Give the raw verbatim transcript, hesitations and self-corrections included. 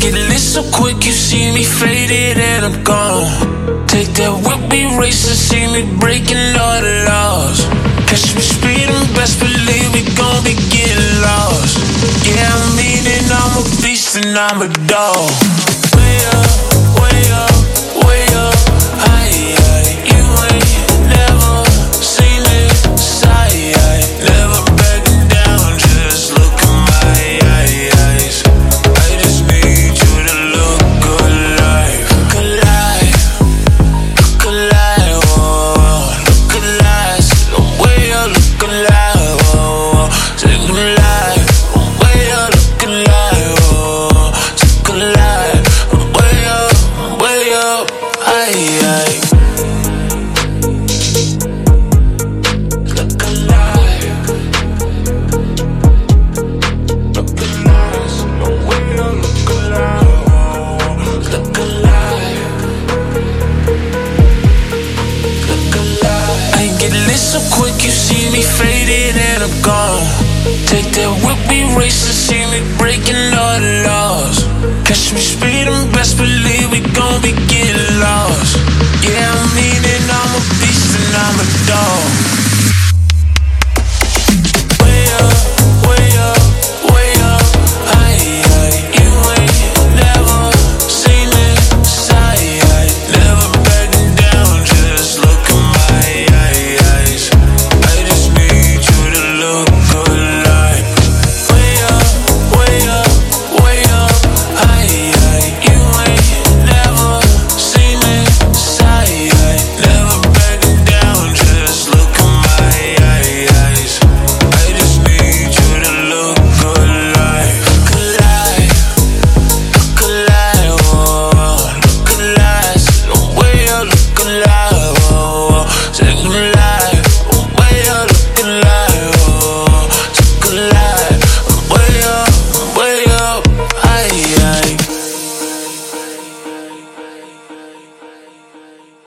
get lit so quick, you see me faded and I'm gone. Take that whip, we racing, see me breaking all the laws. Catch me speeding, best believe we gon' be getting lost. Yeah, I mean it, I'm a beast and I'm a dog. Way up, way up, way up, high, high. You ain't never seen this side, never backing down, just look in my eyes. I just need you to look alive, look alive, look alive, oh, look alive. Say the way you look alive, oh, say look alive, the way you look alive, oh, look alive, way up, way up, aye, aye. Look alive, look alive, say the way you look alive, oh, look alive, look alive. I get lit so quick, you see me faded and I'm gone. Take that whip, we racing, see me breaking